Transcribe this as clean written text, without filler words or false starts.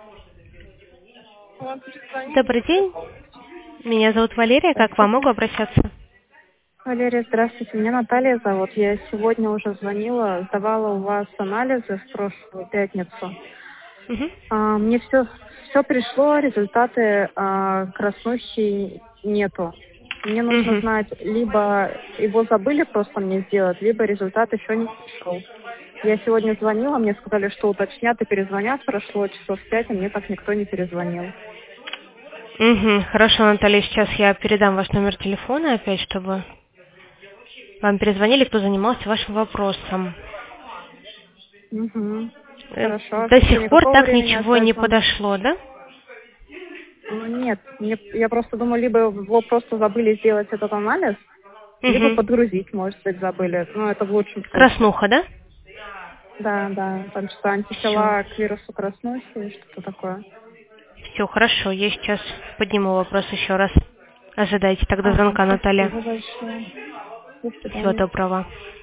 Добрый день. Меня зовут Валерия. Как к вам могу обращаться? Валерия, здравствуйте. Меня Наталья зовут. Я сегодня уже звонила, сдавала у вас анализы в прошлую пятницу. Мгм. Мне все пришло, результаты краснухи нету. Мне нужно Мгм. знать, либо его забыли просто мне сделать, либо результат еще не пришел. Я сегодня звонила, мне сказали, что уточнят и перезвонят. Прошло часов 5, а мне так никто не перезвонил. Мгм. Хорошо, Наталья, сейчас я передам ваш номер телефона опять, чтобы вам перезвонили, кто занимался вашим вопросом. Угу. Э, Хорошо. А в До сих течение пор какого так времени ничего ожидать не звонок? подошло, да? Ну, нет, я просто думаю, либо его просто забыли сделать этот анализ, либо Угу. подгрузить, может быть, забыли. Ну, это в лучшем случае. Краснуха, да? Да, да, там что-то Все. антитела к вирусу краснухи, что-то такое. Все, хорошо. Я сейчас подниму вопрос еще раз. Ожидайте тогда Ага, звонка, Наталья. спасибо большое. До Всего свидания. доброго.